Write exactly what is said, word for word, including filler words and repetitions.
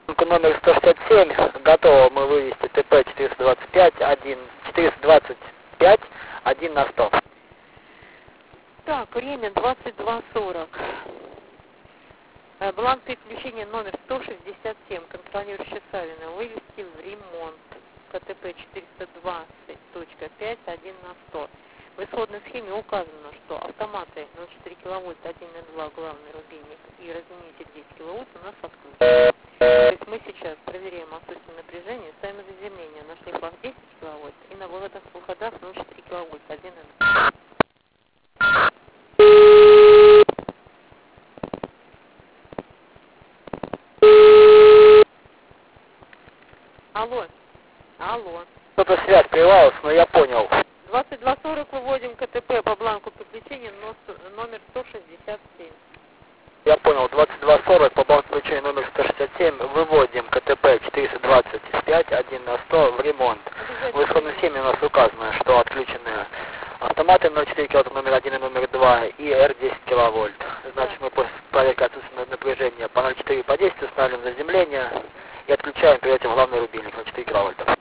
Номер сто шестьдесят семь, готово мы вывести ТП четыреста двадцать пять, один, четыреста двадцать пять, один на сто. Так, время двадцать два сорок. Бланк переключения номер сто шестьдесят семь, контролирующий Савина, вывести в ремонт. КТП четыреста двадцать точка пять, один на сто. В исходной схеме указано, что автоматы ноль целых четыре киловольта, один на два главный рубильник и разделитель десять киловольт у нас отключены. То есть мы сейчас проверяем отсутствие напряжения, ставим заземление на шлейфах десять киловольт и на выводах выходах ноль целых четыре киловольта, один на два. Алло. Алло. Что-то связь прервалась, но я понял. двадцать два сорок выводим КТП по бланку переключения номер сто шестьдесят семь. Я понял, двадцать два сорок по бланку переключения номер сто шестьдесят семь выводим КТП четыреста двадцать пять, один на сто в ремонт. В исходной схеме у нас указано, что отключены автоматы ноль целых четыре киловольта номер один и номер два и Р десять киловольт. Значит, мы после проверки отсутствия напряжения по ноль целых четыре по десять устанавливаем заземление и отключаем, перейдем в главный рубильник ноль целых четыре киловольта.